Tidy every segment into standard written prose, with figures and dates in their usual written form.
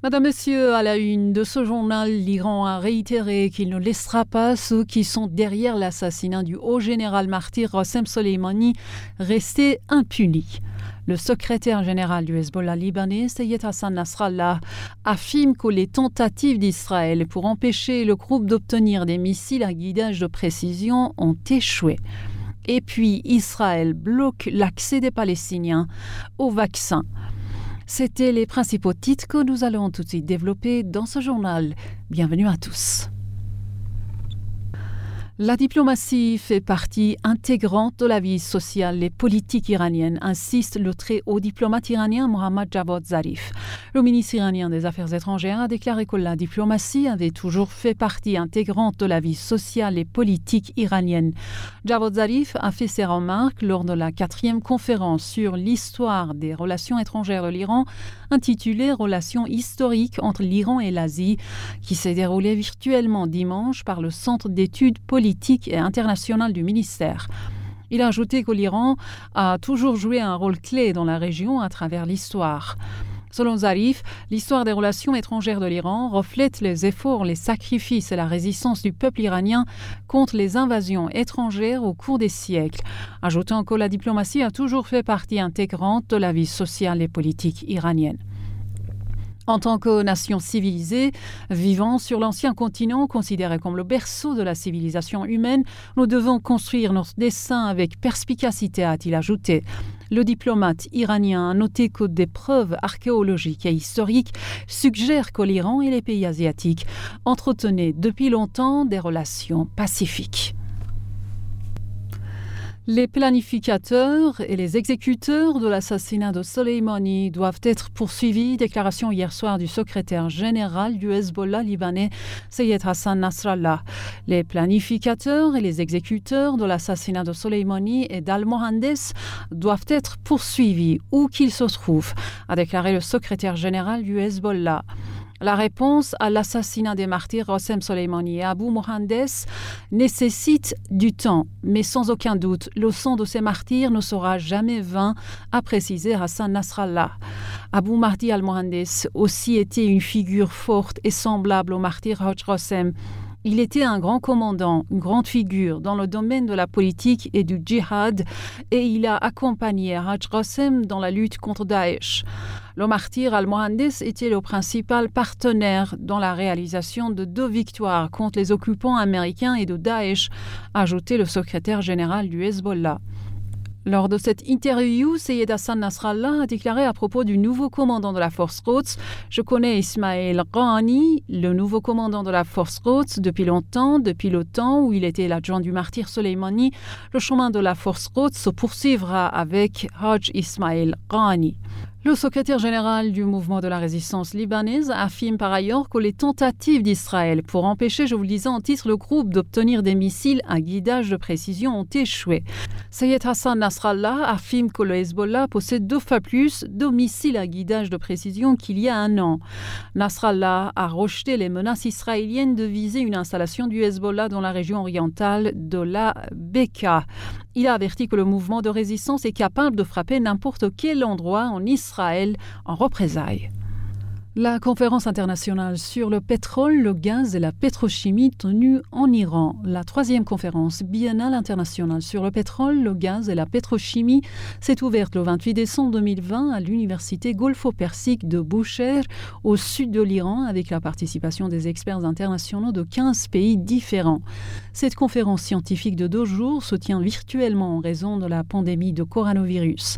Madame, Monsieur, à la une de ce journal, l'Iran a réitéré qu'il ne laissera pas ceux qui sont derrière l'assassinat du haut général martyr Qassem Soleimani rester impunis. Le secrétaire général du Hezbollah libanais, Seyed Hassan Nasrallah, affirme que les tentatives d'Israël pour empêcher le groupe d'obtenir des missiles à guidage de précision ont échoué. Et puis, Israël bloque l'accès des Palestiniens aux vaccins. C'étaient les principaux titres que nous allons tout de suite développer dans ce journal. Bienvenue à tous. La diplomatie fait partie intégrante de la vie sociale et politique iranienne, insiste le très haut diplomate iranien Mohammad Javad Zarif. Le ministre iranien des Affaires étrangères a déclaré que la diplomatie avait toujours fait partie intégrante de la vie sociale et politique iranienne. Javad Zarif a fait ses remarques lors de la 4e conférence sur l'histoire des relations étrangères de l'Iran, intitulée « Relations historiques entre l'Iran et l'Asie », qui s'est déroulée virtuellement dimanche par le Centre d'études politique et internationale du ministère. Il a ajouté que l'Iran a toujours joué un rôle clé dans la région à travers l'histoire. Selon Zarif, l'histoire des relations étrangères de l'Iran reflète les efforts, les sacrifices et la résistance du peuple iranien contre les invasions étrangères au cours des siècles, ajoutant que la diplomatie a toujours fait partie intégrante de la vie sociale et politique iranienne. En tant que nation civilisée, vivant sur l'ancien continent considéré comme le berceau de la civilisation humaine, nous devons construire notre destin avec perspicacité, a-t-il ajouté. Le diplomate iranien a noté que des preuves archéologiques et historiques suggèrent que l'Iran et les pays asiatiques entretenaient depuis longtemps des relations pacifiques. Les planificateurs et les exécuteurs de l'assassinat de Soleimani doivent être poursuivis, déclaration hier soir du secrétaire général du Hezbollah libanais, Seyed Hassan Nasrallah. Les planificateurs et les exécuteurs de l'assassinat de Soleimani et d'Al-Mohandes doivent être poursuivis où qu'ils se trouvent, a déclaré le secrétaire général du Hezbollah. La réponse à l'assassinat des martyrs Qassem Soleimani et Abu Mohandes nécessite du temps, mais sans aucun doute, le sang de ces martyrs ne sera jamais vain, a précisé Hassan Nasrallah. Abu Mahdi al-Mohandes aussi était une figure forte et semblable au martyr Haj Qassem. Il était un grand commandant, une grande figure dans le domaine de la politique et du djihad, et il a accompagné Haj Qassem dans la lutte contre Daesh. Le martyr al-Mohandes était le principal partenaire dans la réalisation de 2 victoires contre les occupants américains et de Daesh, a ajouté le secrétaire général du Hezbollah. Lors de cette interview, Seyed Hassan Nasrallah a déclaré à propos du nouveau commandant de la force Quds: « Je connais Ismail Qaani, le nouveau commandant de la force Quds, depuis longtemps, depuis le temps où il était l'adjoint du martyr Soleimani. Le chemin de la force Quds se poursuivra avec Haj Ismail Qaani. » Le secrétaire général du mouvement de la résistance libanaise affirme par ailleurs que les tentatives d'Israël pour empêcher, je vous le disais en titre, le groupe d'obtenir des missiles à guidage de précision ont échoué. Seyed Hassan Nasrallah affirme que le Hezbollah possède 2 fois plus de missiles à guidage de précision qu'il y a un an. Nasrallah a rejeté les menaces israéliennes de viser une installation du Hezbollah dans la région orientale de la Bekaa. Il a averti que le mouvement de résistance est capable de frapper n'importe quel endroit en Israël en représailles. La conférence internationale sur le pétrole, le gaz et la pétrochimie tenue en Iran. La 3e conférence biennale internationale sur le pétrole, le gaz et la pétrochimie s'est ouverte le 28 décembre 2020 à l'université Golfo-Persique de Bushehr, au sud de l'Iran, avec la participation des experts internationaux de 15 pays différents. Cette conférence scientifique de 2 jours se tient virtuellement en raison de la pandémie de coronavirus.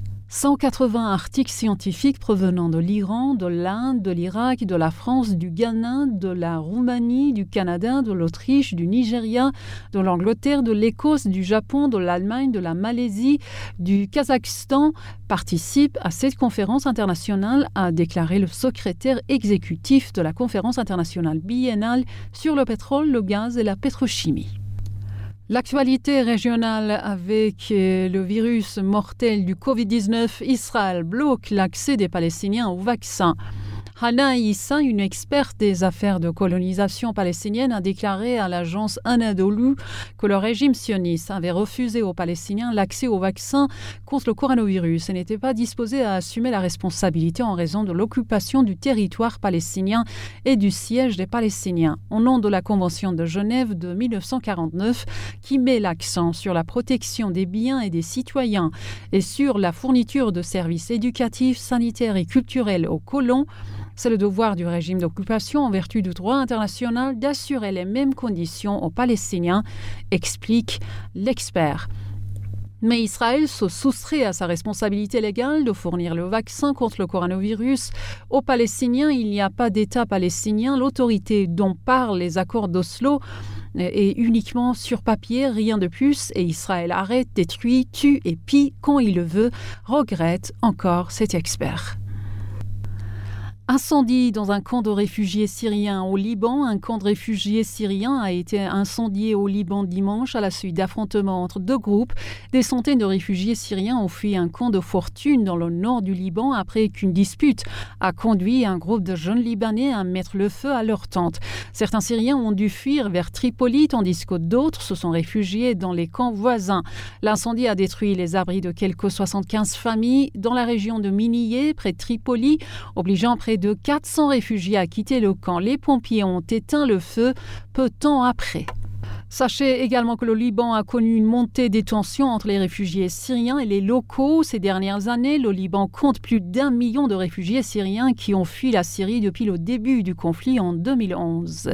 180 articles scientifiques provenant de l'Iran, de l'Inde, de l'Irak, de la France, du Ghana, de la Roumanie, du Canada, de l'Autriche, du Nigeria, de l'Angleterre, de l'Écosse, du Japon, de l'Allemagne, de la Malaisie, du Kazakhstan participent à cette conférence internationale, a déclaré le secrétaire exécutif de la conférence internationale biennale sur le pétrole, le gaz et la pétrochimie. L'actualité régionale avec le virus mortel du Covid-19, Israël bloque l'accès des Palestiniens aux vaccins. Hana Issa, une experte des affaires de colonisation palestinienne, a déclaré à l'agence Anadolu que le régime sioniste avait refusé aux Palestiniens l'accès au vaccin contre le coronavirus et n'était pas disposé à assumer la responsabilité en raison de l'occupation du territoire palestinien et du siège des Palestiniens, au nom de la Convention de Genève de 1949 qui met l'accent sur la protection des biens et des citoyens et sur la fourniture de services éducatifs, sanitaires et culturels aux colons. C'est le devoir du régime d'occupation en vertu du droit international d'assurer les mêmes conditions aux Palestiniens, explique l'expert. Mais Israël se soustrait à sa responsabilité légale de fournir le vaccin contre le coronavirus. Aux Palestiniens, il n'y a pas d'État palestinien. L'autorité dont parlent les accords d'Oslo est uniquement sur papier, rien de plus. Et Israël arrête, détruit, tue et pille quand il le veut, regrette encore cet expert. Incendie dans un camp de réfugiés syriens au Liban. Un camp de réfugiés syriens a été incendié au Liban dimanche à la suite d'affrontements entre deux groupes. Des centaines de réfugiés syriens ont fui un camp de fortune dans le nord du Liban après qu'une dispute a conduit un groupe de jeunes Libanais à mettre le feu à leur tente. Certains Syriens ont dû fuir vers Tripoli tandis que d'autres se sont réfugiés dans les camps voisins. L'incendie a détruit les abris de quelques 75 familles dans la région de Miniyeh, près de Tripoli, obligeant près de 400 réfugiés à quitter le camp. Les pompiers ont éteint le feu peu de temps après. Sachez également que le Liban a connu une montée des tensions entre les réfugiés syriens et les locaux. Ces dernières années, le Liban compte plus d'1 million de réfugiés syriens qui ont fui la Syrie depuis le début du conflit en 2011.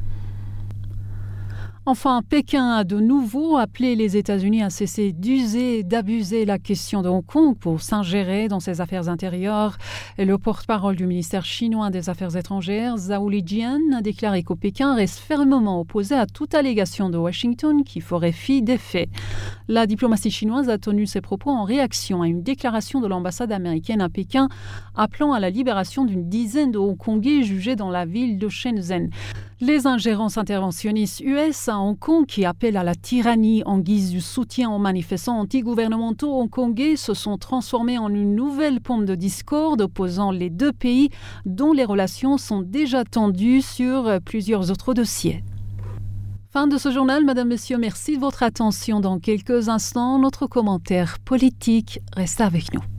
Enfin, Pékin a de nouveau appelé les États-Unis à cesser d'user et d'abuser la question de Hong Kong pour s'ingérer dans ses affaires intérieures. Et le porte-parole du ministère chinois des Affaires étrangères, Zhao Lijian, a déclaré qu'au Pékin reste fermement opposé à toute allégation de Washington qui ferait fi des faits. La diplomatie chinoise a tenu ses propos en réaction à une déclaration de l'ambassade américaine à Pékin appelant à la libération d'une dizaine de Hongkongais jugés dans la ville de Shenzhen. Les ingérences interventionnistes US à Hong Kong qui appellent à la tyrannie en guise du soutien aux manifestants anti-gouvernementaux hongkongais se sont transformées en une nouvelle pompe de discorde opposant les deux pays dont les relations sont déjà tendues sur plusieurs autres dossiers. Fin de ce journal, Madame, Monsieur, merci de votre attention. Dans quelques instants, notre commentaire politique reste avec nous.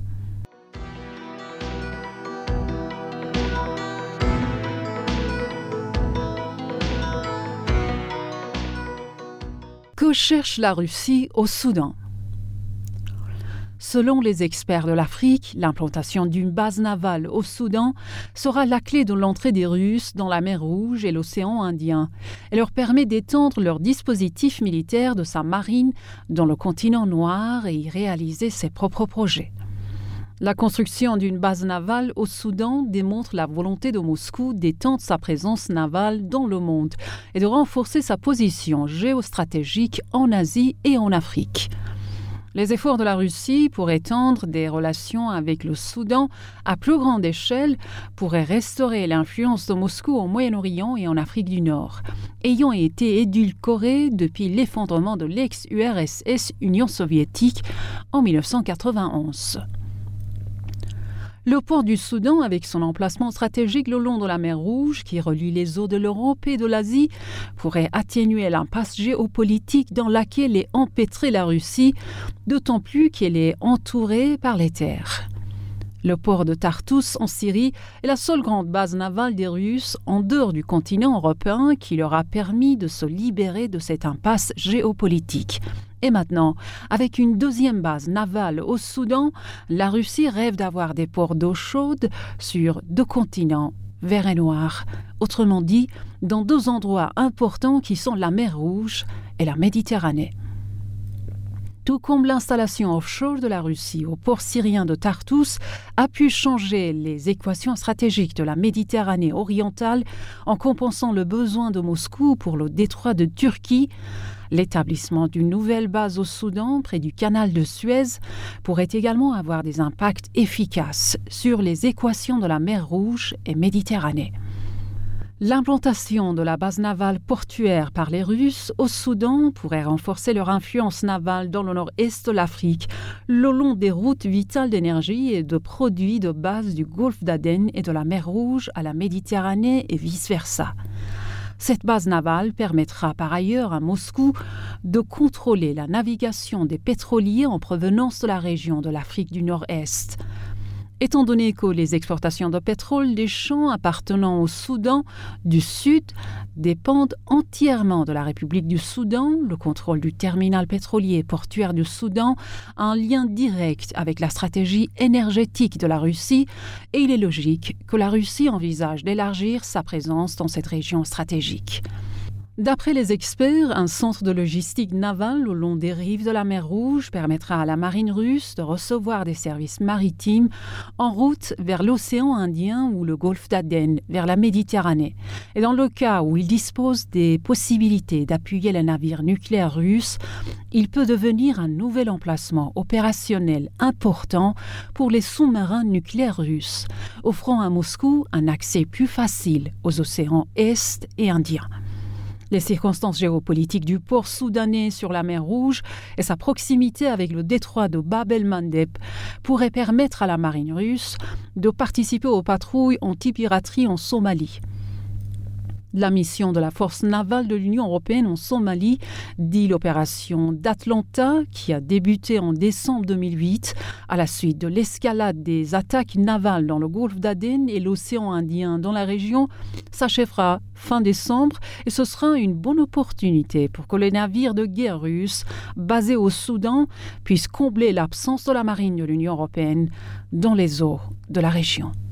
Que cherche la Russie au Soudan ? Selon les experts de l'Afrique, l'implantation d'une base navale au Soudan sera la clé de l'entrée des Russes dans la mer Rouge et l'océan Indien. Elle leur permet d'étendre leur dispositif militaire de sa marine dans le continent noir et y réaliser ses propres projets. La construction d'une base navale au Soudan démontre la volonté de Moscou d'étendre sa présence navale dans le monde et de renforcer sa position géostratégique en Asie et en Afrique. Les efforts de la Russie pour étendre des relations avec le Soudan à plus grande échelle pourraient restaurer l'influence de Moscou au Moyen-Orient et en Afrique du Nord, ayant été édulcorés depuis l'effondrement de l'ex-URSS Union soviétique en 1991. Le port du Soudan, avec son emplacement stratégique le long de la mer Rouge, qui relie les eaux de l'Europe et de l'Asie, pourrait atténuer l'impasse géopolitique dans laquelle est empêtrée la Russie, d'autant plus qu'elle est entourée par les terres. Le port de Tartous en Syrie est la seule grande base navale des Russes en dehors du continent européen qui leur a permis de se libérer de cette impasse géopolitique. Et maintenant, avec une deuxième base navale au Soudan, la Russie rêve d'avoir des ports d'eau chaude sur deux continents, vert et noir. Autrement dit, dans deux endroits importants qui sont la mer Rouge et la Méditerranée. Tout comme l'installation offshore de la Russie au port syrien de Tartous a pu changer les équations stratégiques de la Méditerranée orientale en compensant le besoin de Moscou pour le détroit de Turquie, l'établissement d'une nouvelle base au Soudan près du canal de Suez pourrait également avoir des impacts efficaces sur les équations de la mer Rouge et Méditerranée. L'implantation de la base navale portuaire par les Russes au Soudan pourrait renforcer leur influence navale dans le nord-est de l'Afrique, le long des routes vitales d'énergie et de produits de base du golfe d'Aden et de la mer Rouge à la Méditerranée et vice-versa. Cette base navale permettra par ailleurs à Moscou de contrôler la navigation des pétroliers en provenance de la région de l'Afrique du Nord-Est. Étant donné que les exportations de pétrole des champs appartenant au Soudan du Sud dépendent entièrement de la République du Soudan, le contrôle du terminal pétrolier portuaire du Soudan a un lien direct avec la stratégie énergétique de la Russie et il est logique que la Russie envisage d'élargir sa présence dans cette région stratégique. D'après les experts, un centre de logistique navale au long des rives de la mer Rouge permettra à la marine russe de recevoir des services maritimes en route vers l'océan Indien ou le golfe d'Aden, vers la Méditerranée. Et dans le cas où il dispose des possibilités d'appuyer les navires nucléaires russes, il peut devenir un nouvel emplacement opérationnel important pour les sous-marins nucléaires russes, offrant à Moscou un accès plus facile aux océans Est et Indien. Les circonstances géopolitiques du port soudanais sur la mer Rouge et sa proximité avec le détroit de Bab el-Mandeb pourraient permettre à la marine russe de participer aux patrouilles anti-piraterie en Somalie. La mission de la force navale de l'Union européenne en Somalie, dit l'opération d'Atlanta, qui a débuté en décembre 2008 à la suite de l'escalade des attaques navales dans le golfe d'Aden et l'océan Indien dans la région, s'achèvera fin décembre et ce sera une bonne opportunité pour que les navires de guerre russes basés au Soudan puissent combler l'absence de la marine de l'Union européenne dans les eaux de la région.